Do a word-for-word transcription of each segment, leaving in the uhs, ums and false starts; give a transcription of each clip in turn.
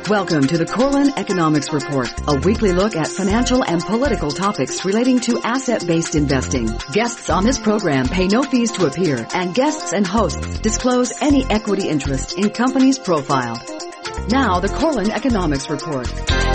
Welcome to the Corlin Economics Report, a weekly look at financial and political topics relating to asset-based investing. Guests on this program pay no fees to appear, and guests and hosts disclose any equity interest in companies profiled. Now, the Corlin Economics Report.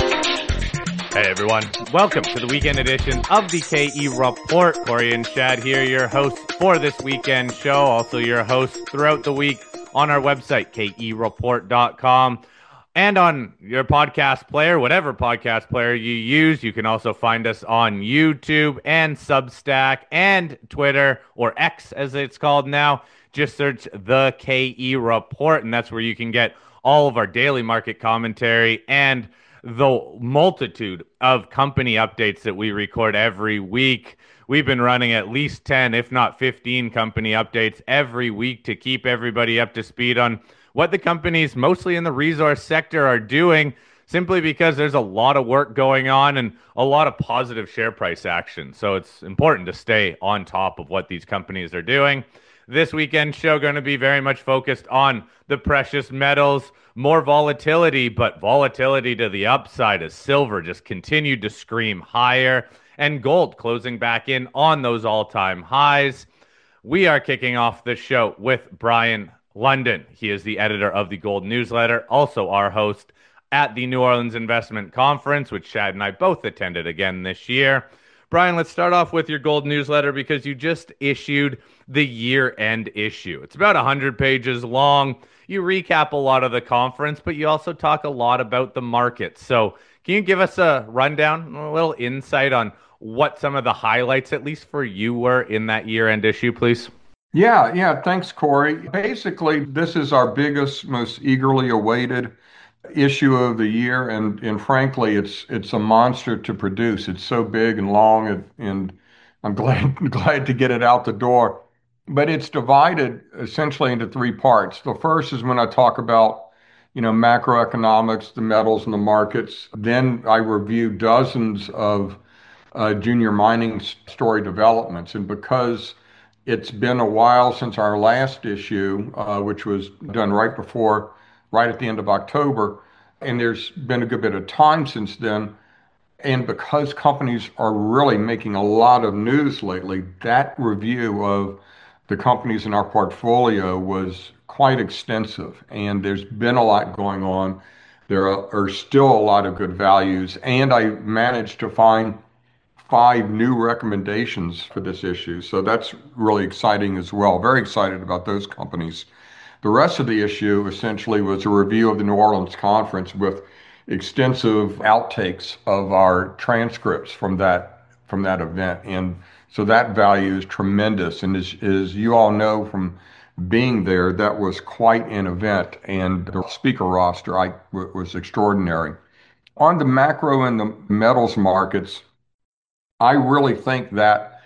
Hey everyone, welcome to the weekend edition of the K E Report. Corey and Shad here, your hosts for this weekend show, also your hosts throughout the week on our website, K E report dot com. And on your podcast player, whatever podcast player you use, you can also find us on YouTube and Substack and Twitter, or X as it's called now. Just search the K E Report, and that's where you can get all of our daily market commentary and the multitude of company updates that we record every week. We've been running at least ten, if not fifteen company updates every week to keep everybody up to speed on what the companies, mostly in the resource sector, are doing, simply because there's a lot of work going on and a lot of positive share price action. So it's important to stay on top of what these companies are doing. This weekend show going to be very much focused on the precious metals, more volatility, but volatility to the upside as silver just continued to scream higher and gold closing back in on those all-time highs. We are kicking off the show with Brian London. He is the editor of the Gold Newsletter, also our host at the New Orleans Investment Conference, which Shad and I both attended again this year. Brian, let's start off with your Gold Newsletter because you just issued the year-end issue. It's about one hundred pages long. You recap a lot of the conference, but you also talk a lot about the market. So can you give us a rundown, a little insight on what some of the highlights, at least for you, were in that year-end issue, please? Yeah, yeah. Thanks, Corey. Basically, this is our biggest, most eagerly awaited issue of the year, and and frankly, it's it's a monster to produce. It's so big and long, and, and I'm glad glad to get it out the door. But it's divided essentially into three parts. The first is when I talk about, you know, macroeconomics, the metals and the markets. Then I review dozens of uh, junior mining story developments, and because it's been a while since our last issue, uh, which was done right before, right at the end of October, and there's been a good bit of time since then. And because companies are really making a lot of news lately, that review of the companies in our portfolio was quite extensive. And there's been a lot going on. There are, are still a lot of good values. And I managed to find five new recommendations for this issue. So that's really exciting as well. Very excited about those companies. The rest of the issue essentially was a review of the New Orleans conference with extensive outtakes of our transcripts from that from that event. And so that value is tremendous. And as, as you all know from being there, that was quite an event. And the speaker roster I, was extraordinary. On the macro and the metals markets, I really think that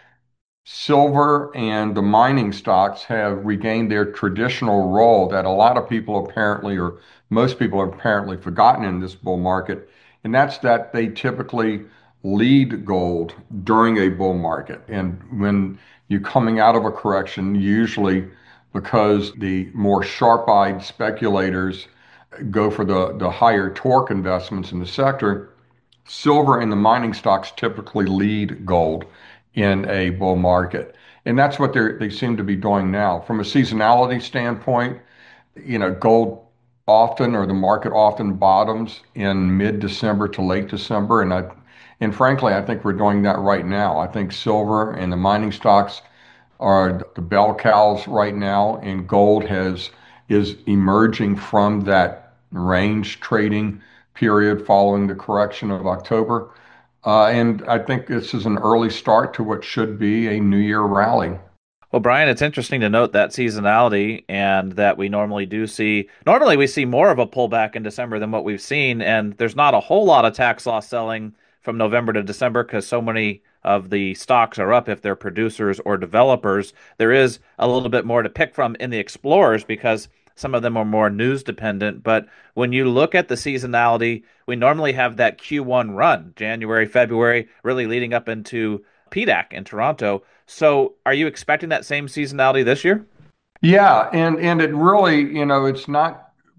silver and the mining stocks have regained their traditional role that a lot of people apparently, or most people have apparently forgotten in this bull market, and that's that they typically lead gold during a bull market. And when you're coming out of a correction, usually because the more sharp-eyed speculators go for the, the higher torque investments in the sector, silver and the mining stocks typically lead gold in a bull market. And that's what they they seem to be doing now. From a seasonality standpoint, you know, gold often, or the market often, bottoms in mid-December to late December. And I, and frankly, I think we're doing that right now. I think silver and the mining stocks are the bell cows right now, and gold has is emerging from that range trading period following the correction of October. Uh, and I think this is an early start to what should be a New Year rally. Well, Brian, it's interesting to note that seasonality, and that we normally do see, normally we see more of a pullback in December than what we've seen. And there's not a whole lot of tax loss selling from November to December because so many of the stocks are up if they're producers or developers. There is a little bit more to pick from in the explorers because some of them are more news dependent. But when you look at the seasonality, we normally have that Q one run, January, February, really leading up into P DAC in Toronto. So are you expecting that same seasonality this year? Yeah, and, and it really, you know, it's not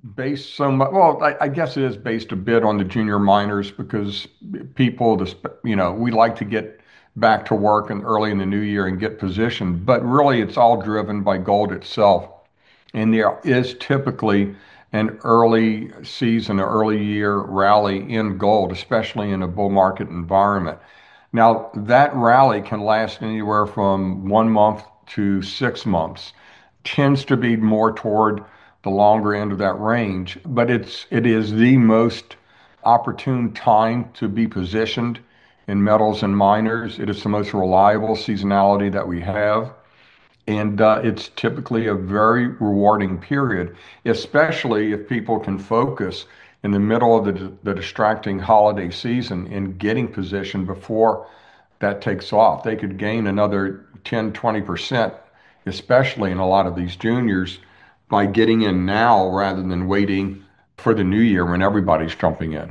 based so much, well, I, I guess it is based a bit on the junior miners because people, this, you know, we like to get back to work and early in the new year and get positioned, but really it's all driven by gold itself. And there is typically an early season, or early year rally in gold, especially in a bull market environment. Now, that rally can last anywhere from one month to six months. Tends to be more toward the longer end of that range, but it's it is the most opportune time to be positioned in metals and miners. It is the most reliable seasonality that we have. And uh, it's typically a very rewarding period, especially if people can focus in the middle of the, the distracting holiday season in getting positioned before that takes off. They could gain another ten, twenty percent, especially in a lot of these juniors, by getting in now rather than waiting for the new year when everybody's jumping in.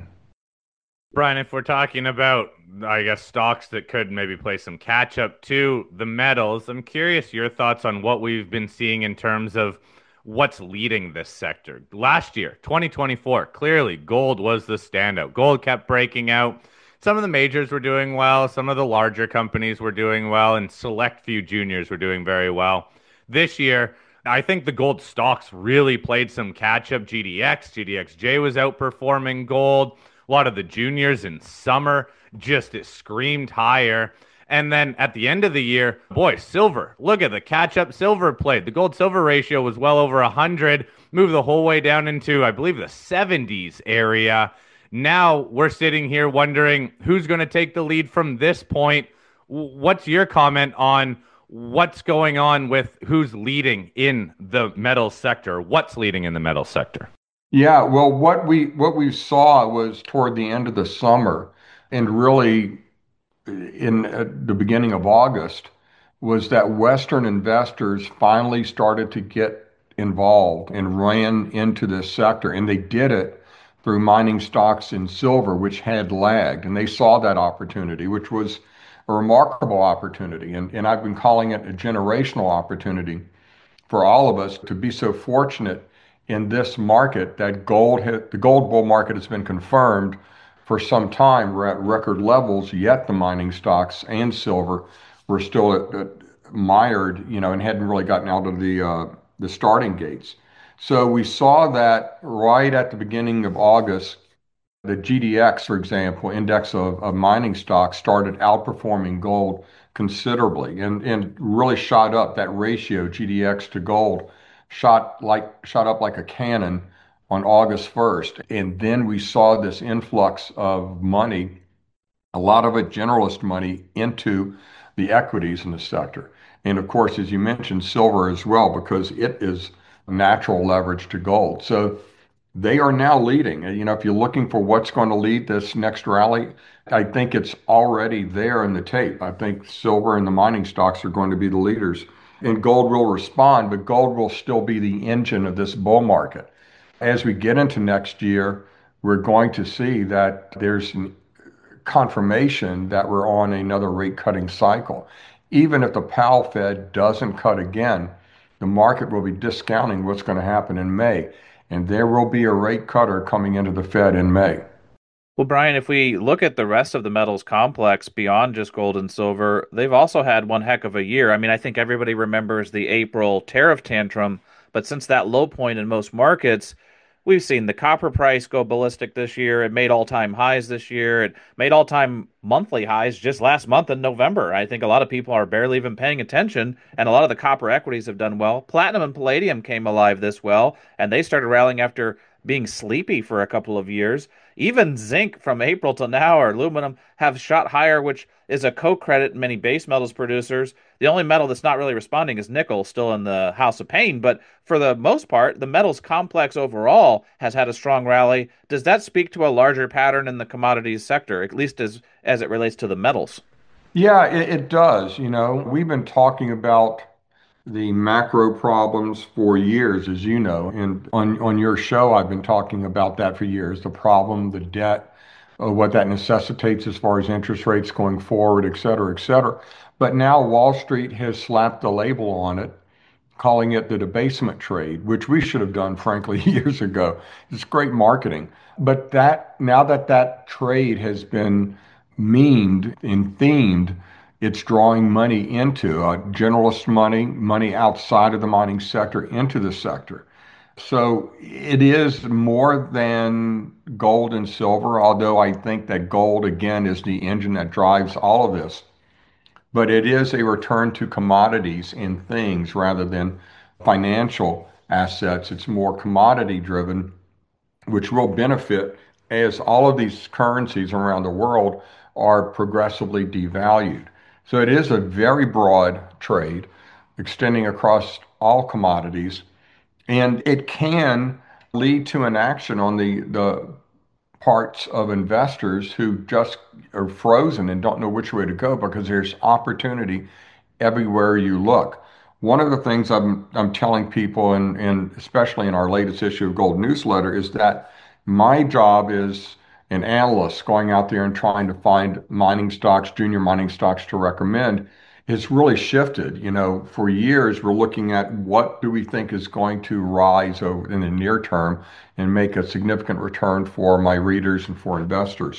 Brian, if we're talking about, I guess, stocks that could maybe play some catch up to the metals, I'm curious your thoughts on what we've been seeing in terms of what's leading this sector. Last year, twenty twenty-four, clearly gold was the standout. Gold kept breaking out. Some of the majors were doing well, some of the larger companies were doing well, and select few juniors were doing very well. This year, I think the gold stocks really played some catch up. G D X, G D X J was outperforming gold. A lot of the juniors in summer just it screamed higher. And then at the end of the year, boy, silver. Look at the catch-up silver played. The gold-silver ratio was well over one hundred, moved the whole way down into, I believe, the seventies area. Now we're sitting here wondering who's going to take the lead from this point. What's your comment on what's going on with who's leading in the metal sector? What's leading in the metal sector? Yeah, well, what we what we saw was toward the end of the summer and really in at the beginning of August was that Western investors finally started to get involved and ran into this sector, and they did it through mining stocks in silver, which had lagged, and they saw that opportunity, which was a remarkable opportunity, and, and I've been calling it a generational opportunity for all of us to be so fortunate in this market that gold hit, the gold bull market has been confirmed for some time. We're at record levels, yet the mining stocks and silver were still at, at mired, you know, and hadn't really gotten out of the uh, the starting gates. So we saw that right at the beginning of August. The G D X, for example, index of, of mining stocks, started outperforming gold considerably and, and really shot up. That ratio, G D X to gold, shot like shot up like a cannon on August first. And then we saw this influx of money, a lot of it generalist money, into the equities in the sector. And of course, as you mentioned, silver as well, because it is natural leverage to gold. So they are now leading. You know, if you're looking for what's going to lead this next rally, I think it's already there in the tape. I think silver and the mining stocks are going to be the leaders. And gold will respond, but gold will still be the engine of this bull market. As we get into next year, we're going to see that there's confirmation that we're on another rate cutting cycle. Even if the Powell Fed doesn't cut again, the market will be discounting what's going to happen in May. And there will be a rate cutter coming into the Fed in May. Well, Brian, if we look at the rest of the metals complex beyond just gold and silver, they've also had one heck of a year. I mean, I think everybody remembers the April tariff tantrum, but since that low point in most markets, we've seen the copper price go ballistic this year. It made all-time highs this year. It made all-time monthly highs just last month in November. I think a lot of people are barely even paying attention, and a lot of the copper equities have done well. Platinum and palladium came alive this well, and they started rallying after being sleepy for a couple of years. Even zinc from April to now, or aluminum, have shot higher, which is a co-credit in many base metals producers. The only metal that's not really responding is nickel, still in the house of pain. But for the most part, the metals complex overall has had a strong rally. Does that speak to a larger pattern in the commodities sector, at least as, as it relates to the metals? Yeah, it, it does. You know, we've been talking about the macro problems for years, as you know, and on, on your show, I've been talking about that for years, the problem, the debt, uh, what that necessitates as far as interest rates going forward, et cetera, et cetera. But now Wall Street has slapped the label on it calling it the debasement trade, which we should have done, frankly, years ago. It's great marketing. But that now that that trade has been memed and themed, it's drawing money into uh, generalist money, money outside of the mining sector into the sector. So it is more than gold and silver, although I think that gold, again, is the engine that drives all of this. But it is a return to commodities and things rather than financial assets. It's more commodity driven, which will benefit as all of these currencies around the world are progressively devalued. So it is a very broad trade extending across all commodities, and it can lead to an action on the, the parts of investors who just are frozen and don't know which way to go because there's opportunity everywhere you look. One of the things I'm I'm telling people, and, and especially in our latest issue of Gold Newsletter, is that my job is an analyst going out there and trying to find mining stocks, junior mining stocks to recommend, has really shifted. You know, for years we're looking at what do we think is going to rise over in the near term and make a significant return for my readers and for investors.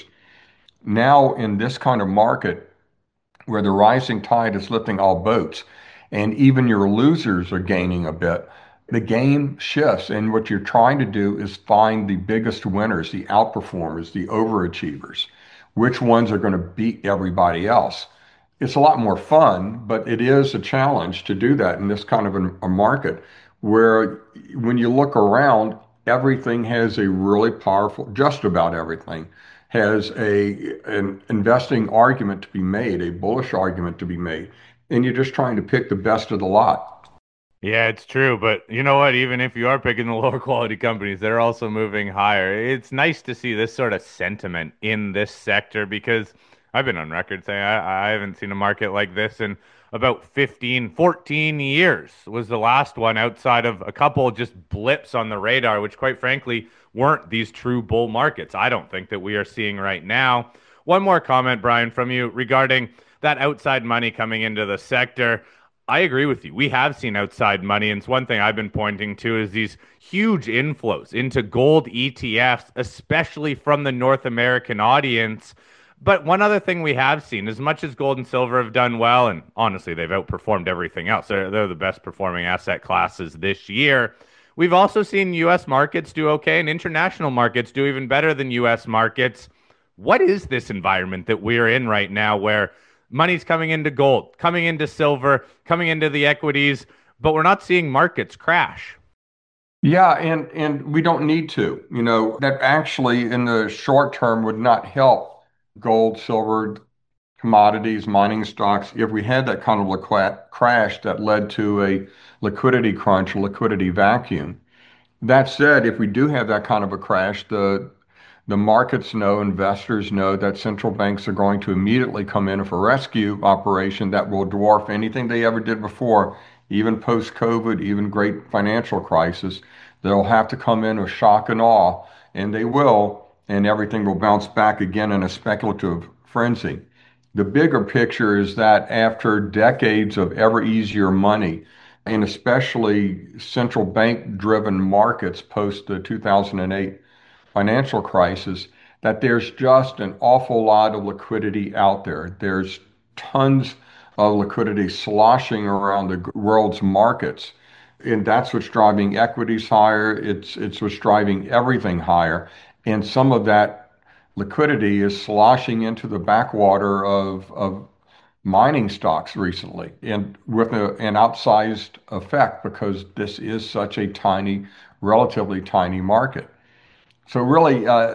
Now in this kind of market, where the rising tide is lifting all boats, and even your losers are gaining a bit, the game shifts. And what you're trying to do is find the biggest winners, the outperformers, the overachievers, which ones are going to beat everybody else. It's a lot more fun, but it is a challenge to do that in this kind of a, a market where when you look around, everything has a really powerful, just about everything has a an investing argument to be made, a bullish argument to be made, and you're just trying to pick the best of the lot. Yeah, it's true. But you know what? Even if you are picking the lower quality companies, they're also moving higher. It's nice to see this sort of sentiment in this sector because I've been on record saying I, I haven't seen a market like this in about fifteen, fourteen years was the last one outside of a couple just blips on the radar, which quite frankly weren't these true bull markets. I don't think that we are seeing right now. One more comment, Brian, from you regarding that outside money coming into the sector. I agree with you. We have seen outside money, and it's one thing I've been pointing to is these huge inflows into gold E T Fs, especially from the North American audience. But one other thing we have seen, as much as gold and silver have done well, and honestly, they've outperformed everything else. They're, they're the best performing asset classes this year. We've also seen U S markets do okay, and international markets do even better than U S markets. What is this environment that we're in right now where money's coming into gold, coming into silver, coming into the equities, but we're not seeing markets crash? Yeah, and and we don't need to. You know, that actually in the short term would not help gold, silver, commodities, mining stocks if we had that kind of liqu- crash that led to a liquidity crunch, a liquidity vacuum. That said, if we do have that kind of a crash, the the markets know, investors know that central banks are going to immediately come in with a rescue operation that will dwarf anything they ever did before, even post-COVID, even great financial crisis. They'll have to come in with shock and awe, and they will, and everything will bounce back again in a speculative frenzy. The bigger picture is that after decades of ever easier money, and especially central bank driven markets post the two thousand eight financial crisis, that there's just an awful lot of liquidity out there. There's tons of liquidity sloshing around the world's markets. And that's what's driving equities higher. It's, it's what's driving everything higher. And some of that liquidity is sloshing into the backwater of, of mining stocks recently, and with a, an outsized effect because this is such a tiny, relatively tiny market. So really, uh,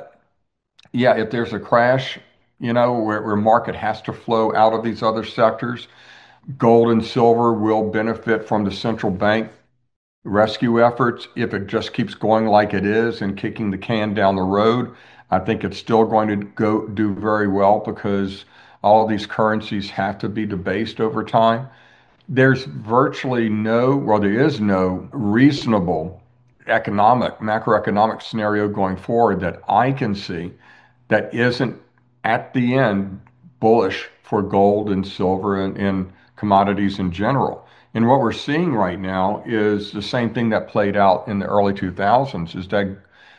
yeah, if there's a crash, you know, where, where market has to flow out of these other sectors, gold and silver will benefit from the central bank rescue efforts. If it just keeps going like it is and kicking the can down the road, I think it's still going to go do very well because all of these currencies have to be debased over time. There's virtually no, well, there is no reasonable economic, macroeconomic scenario going forward that I can see that isn't at the end bullish for gold and silver and, and commodities in general. And what we're seeing right now is the same thing that played out in the early two thousands, is that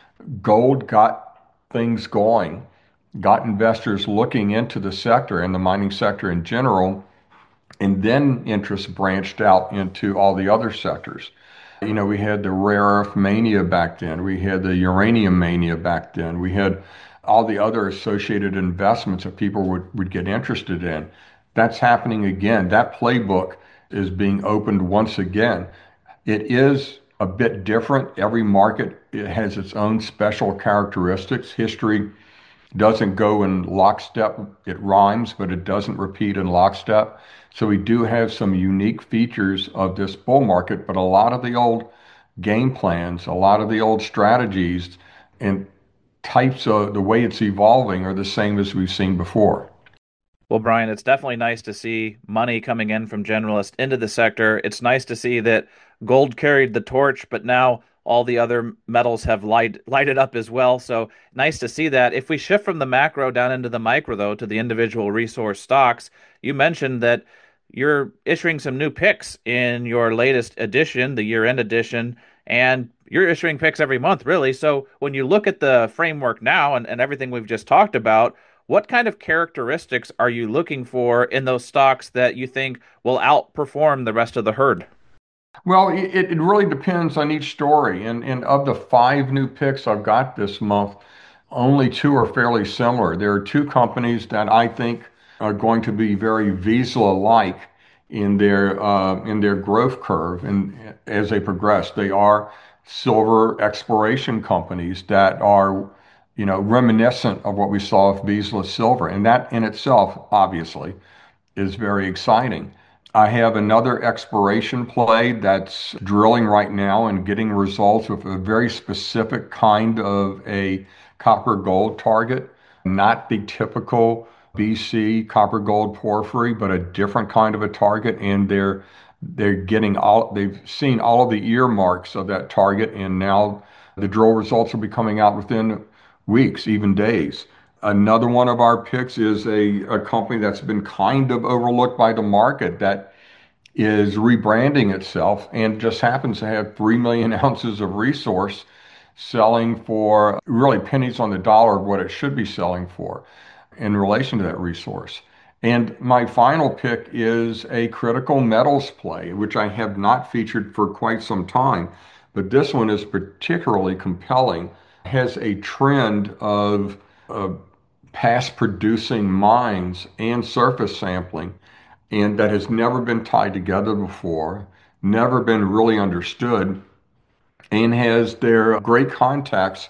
gold got things going, got investors looking into the sector and the mining sector in general, and then interest branched out into all the other sectors. You know, we had the rare earth mania back then. We had the uranium mania back then. We had all the other associated investments that people would, would get interested in. That's happening again. That playbook is being opened once again. It is a bit different. Every market, it has its own special characteristics. History doesn't go in lockstep. It rhymes, but it doesn't repeat in lockstep. So we do have some unique features of this bull market, but a lot of the old game plans, a lot of the old strategies and types of the way it's evolving are the same as we've seen before. Well, Brian, it's definitely nice to see money coming in from generalists into the sector. It's nice to see that gold carried the torch, but now all the other metals have light, lighted up as well. So nice to see that. If we shift from the macro down into the micro, though, to the individual resource stocks, you mentioned that you're issuing some new picks in your latest edition, the year-end edition, and you're issuing picks every month, really. So when you look at the framework now and, and everything we've just talked about, what kind of characteristics are you looking for in those stocks that you think will outperform the rest of the herd? Well, it, it really depends on each story. And, and of the five new picks I've got this month, only two are fairly similar. There are two companies that I think are going to be very Vizsla-like in their uh, in their growth curve, and as they progress, they are silver exploration companies that are, you know, reminiscent of what we saw with Vizsla Silver, and that in itself, obviously, is very exciting. I have another exploration play that's drilling right now and getting results with a very specific kind of a copper gold target, not the typical B C copper gold porphyry, but a different kind of a target. And they're they're getting all they've seen all of the earmarks of that target, and now the drill results will be coming out within weeks, even days. Another one of our picks is a, a company that's been kind of overlooked by the market that is rebranding itself and just happens to have three million ounces of resource selling for really pennies on the dollar of what it should be selling for in relation to that resource. And my final pick is a critical metals play, which I have not featured for quite some time, but this one is particularly compelling. It has a trend of uh, past producing mines and surface sampling, and that has never been tied together before, never been really understood, and has their great contacts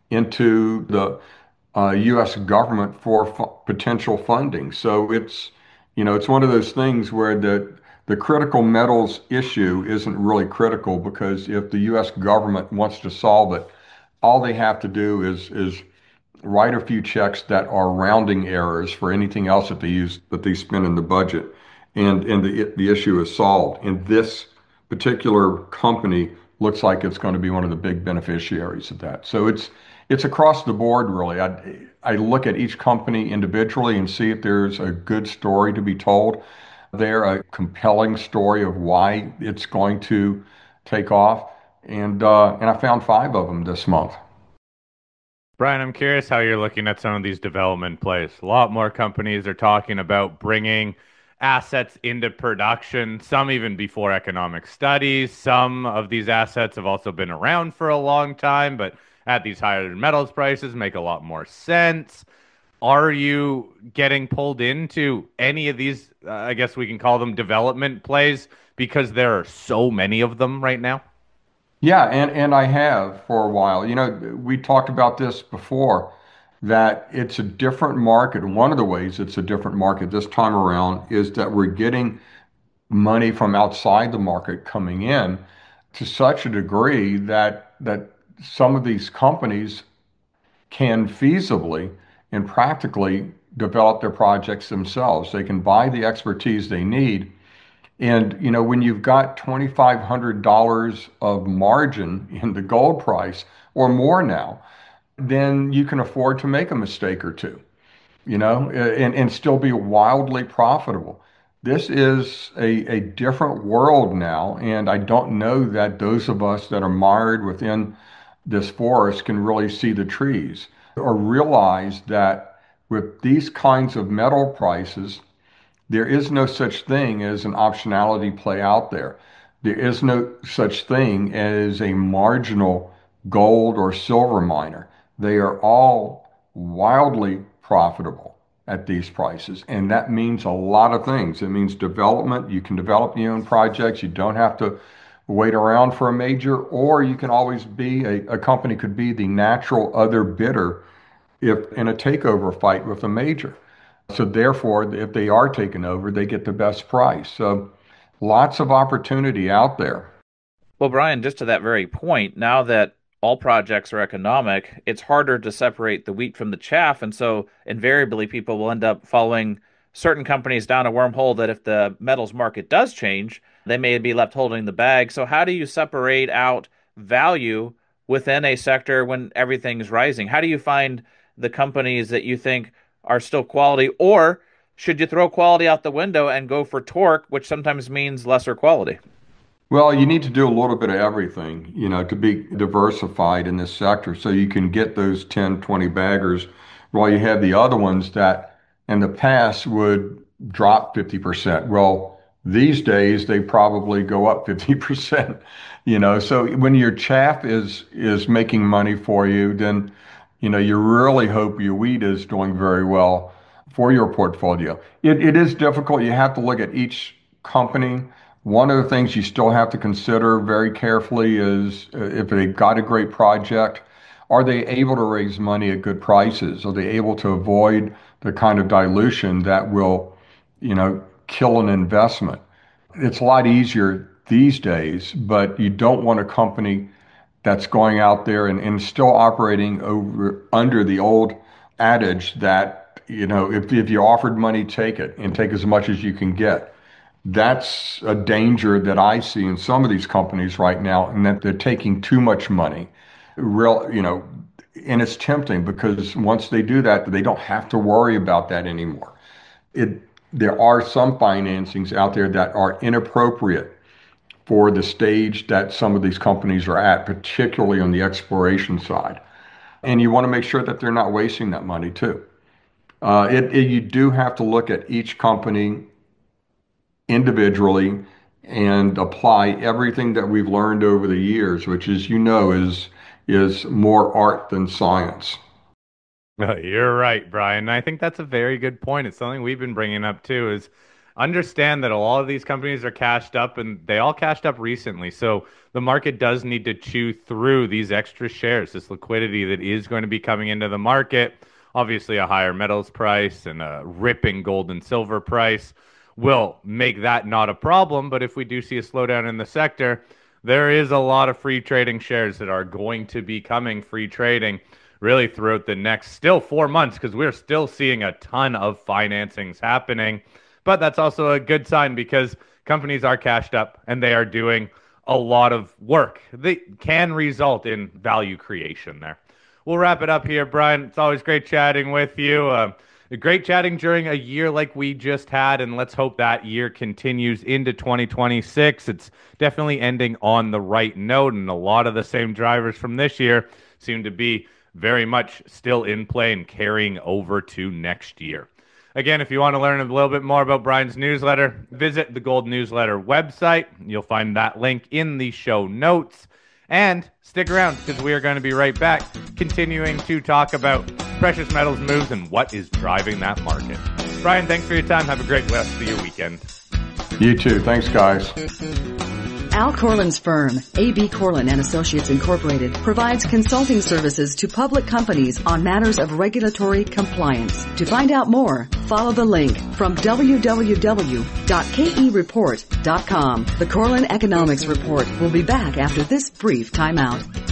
into the uh, U S government for fu- potential funding. So it's, you know, it's one of those things where the the critical metals issue isn't really critical, because if the U S government wants to solve it, all they have to do is is write a few checks that are rounding errors for anything else that they use that they spend in the budget, and and the the issue is solved. And this particular company looks like it's going to be one of the big beneficiaries of that. So it's it's across the board, really. I I look at each company individually and see if there's a good story to be told there, a compelling story of why it's going to take off, and uh, and I found five of them this month. Brian, I'm curious how you're looking at some of these development plays. A lot more companies are talking about bringing assets into production, some even before economic studies. Some of these assets have also been around for a long time, but at these higher metals prices make a lot more sense. Are you getting pulled into any of these, uh, I guess we can call them development plays, because there are so many of them right now? Yeah, and, and I have for a while. You know, we talked about this before, that it's a different market. One of the ways it's a different market this time around is that we're getting money from outside the market coming in to such a degree that that some of these companies can feasibly and practically develop their projects themselves. They can buy the expertise they need. And, you know, when you've got twenty-five hundred dollars of margin in the gold price or more now, then you can afford to make a mistake or two, you know, and, and still be wildly profitable. This is a, a different world now, and I don't know that those of us that are mired within this forest can really see the trees or realize that with these kinds of metal prices, there is no such thing as an optionality play out there. There is no such thing as a marginal gold or silver miner. They are all wildly profitable at these prices. And that means a lot of things. It means development. You can develop your own projects. You don't have to wait around for a major, or you can always be a, a company could be the natural other bidder if in a takeover fight with a major. So therefore, if they are taken over, they get the best price. So lots of opportunity out there. Well, Brian, just to that very point, now that all projects are economic, it's harder to separate the wheat from the chaff. And so invariably, people will end up following certain companies down a wormhole that if the metals market does change, they may be left holding the bag. So how do you separate out value within a sector when everything's rising? How do you find the companies that you think are still quality, or should you throw quality out the window and go for torque, which sometimes means lesser quality? Well, you need to do a little bit of everything, you know, to be diversified in this sector so you can get those ten, twenty baggers while you have the other ones that in the past would drop fifty percent. Well, these days they probably go up fifty percent, you know. So when your chaff is is making money for you, then, you know, you really hope your wheat is doing very well for your portfolio. It, it is difficult. You have to look at each company. One of the things you still have to consider very carefully is uh, if they've got a great project, are they able to raise money at good prices? Are they able to avoid the kind of dilution that will, you know, kill an investment? It's a lot easier these days, but you don't want a company that's going out there and, and still operating over under the old adage that, you know, if, if you offered money, take it and take as much as you can get. That's a danger that I see in some of these companies right now, and that they're taking too much money. Real, you know, and it's tempting because once they do that, they don't have to worry about that anymore. It, there are some financings out there that are inappropriate for the stage that some of these companies are at, particularly on the exploration side. And you want to make sure that they're not wasting that money too. Uh, it, it, you do have to look at each company individually and apply everything that we've learned over the years, which is, you know, is is more art than science. Oh, you're right, Brian. I think that's a very good point. It's something we've been bringing up too, is understand that a lot of these companies are cashed up, and they all cashed up recently. So the market does need to chew through these extra shares, this liquidity that is going to be coming into the market. Obviously, a higher metals price and a ripping gold and silver price will make that not a problem. But if we do see a slowdown in the sector, there is a lot of free trading shares that are going to be coming free trading really throughout the next still four months because we're still seeing a ton of financings happening. But that's also a good sign because companies are cashed up and they are doing a lot of work that can result in value creation there. We'll wrap it up here, Brian. It's always great chatting with you. Uh, Great chatting during a year like we just had, and let's hope that year continues into twenty twenty-six. It's definitely ending on the right note, and a lot of the same drivers from this year seem to be very much still in play and carrying over to next year. Again, if you want to learn a little bit more about Brian's newsletter, visit the Gold Newsletter website. You'll find that link in the show notes. And stick around because we are going to be right back, continuing to talk about precious metals moves and what is driving that market. Brian, thanks for your time. Have a great rest of your weekend. You too. Thanks, guys. Al Corlin's firm, A B Corlin and Associates Incorporated, provides consulting services to public companies on matters of regulatory compliance. To find out more, follow the link from w w w dot k e report dot com. The Corlin Economics Report will be back after this brief timeout.